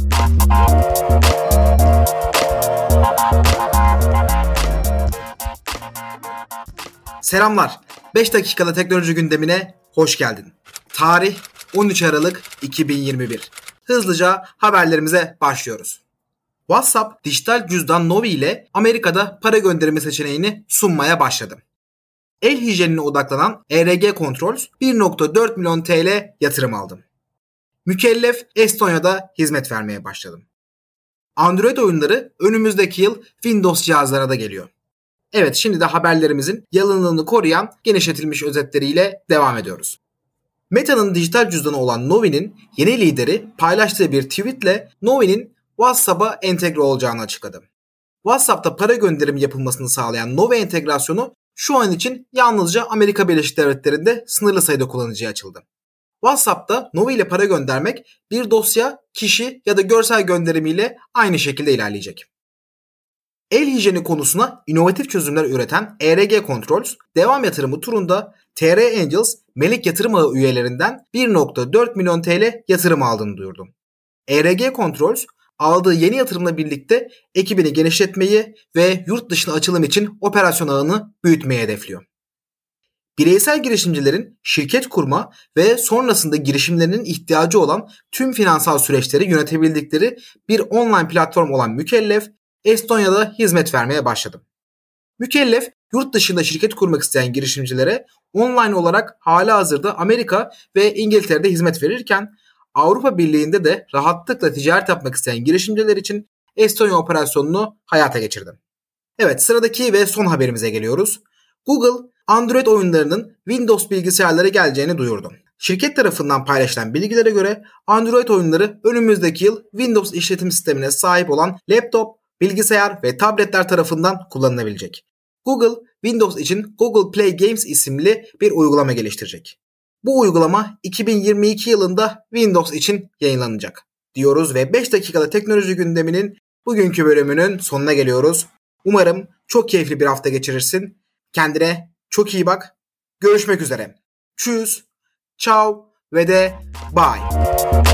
Selamlar. 5 dakikada teknoloji gündemine hoş geldin. Tarih 13 Aralık 2021. Hızlıca haberlerimize başlıyoruz. WhatsApp dijital cüzdan Novi ile Amerika'da para gönderimi seçeneğini sunmaya başladı. El hijyenine odaklanan ERG Controls 1.4 milyon TL yatırım aldı. Mükellef Estonya'da hizmet vermeye başladı. Android oyunları önümüzdeki yıl Windows cihazlarına da geliyor. Evet, şimdi de haberlerimizin yalınlığını koruyan genişletilmiş özetleriyle devam ediyoruz. Meta'nın dijital cüzdanı olan Novi'nin yeni lideri paylaştığı bir tweetle Novi'nin WhatsApp'a entegre olacağını açıkladı. WhatsApp'ta para gönderimi yapılmasını sağlayan Novi entegrasyonu şu an için yalnızca Amerika Birleşik Devletleri'nde sınırlı sayıda kullanıcıya açıldı. WhatsApp'ta Novi ile para göndermek bir dosya, kişi ya da görsel gönderimiyle aynı şekilde ilerleyecek. El hijyeni konusuna inovatif çözümler üreten ERG Controls, devam yatırımı turunda TR Angels Melek Yatırım Ağı üyelerinden 1.4 milyon TL yatırım aldığını duyurdu. ERG Controls, aldığı yeni yatırımla birlikte ekibini genişletmeyi ve yurt dışına açılım için operasyon ağını büyütmeyi hedefliyor. Bireysel girişimcilerin şirket kurma ve sonrasında girişimlerinin ihtiyacı olan tüm finansal süreçleri yönetebildikleri bir online platform olan Mükellef, Estonya'da hizmet vermeye başladı. Mükellef, yurt dışında şirket kurmak isteyen girişimcilere online olarak halihazırda Amerika ve İngiltere'de hizmet verirken Avrupa Birliği'nde de rahatlıkla ticaret yapmak isteyen girişimciler için Estonya operasyonunu hayata geçirdi. Evet, sıradaki ve son haberimize geliyoruz. Google, Android oyunlarının Windows bilgisayarlara geleceğini duyurdu. Şirket tarafından paylaşılan bilgilere göre Android oyunları önümüzdeki yıl Windows işletim sistemine sahip olan laptop, bilgisayar ve tabletler tarafından kullanılabilecek. Google, Windows için Google Play Games isimli bir uygulama geliştirecek. Bu uygulama 2022 yılında Windows için yayınlanacak diyoruz ve 5 dakikada teknoloji gündeminin bugünkü bölümünün sonuna geliyoruz. Umarım çok keyifli bir hafta geçirirsin. Kendine çok iyi bak. Görüşmek üzere. Tschüss, ciao ve de bye.